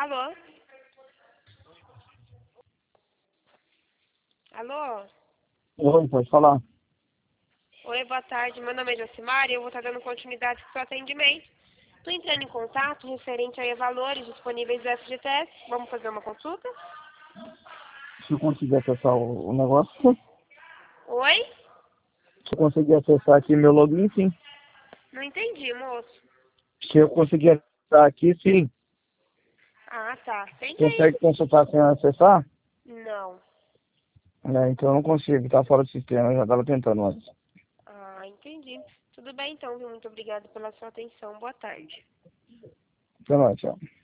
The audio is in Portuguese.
Alô? Alô? Oi, pode falar. Oi, boa tarde. Meu nome é Jocimar e eu vou estar dando continuidade com o seu atendimento. Estou entrando em contato referente a valores disponíveis do FGTS. Vamos fazer uma consulta? Se eu conseguir acessar o negócio, Oi? se eu conseguir acessar aqui meu login, sim. Não entendi, moço. Se eu conseguir acessar aqui, sim. Ah, tá. Tenta aí. Consegue consultar sem acessar? Não. Então eu não consigo, tá fora do sistema, eu já estava tentando antes. Ah, entendi. Tudo bem então, viu? Muito obrigada pela sua atenção. Boa tarde. Até mais, tchau.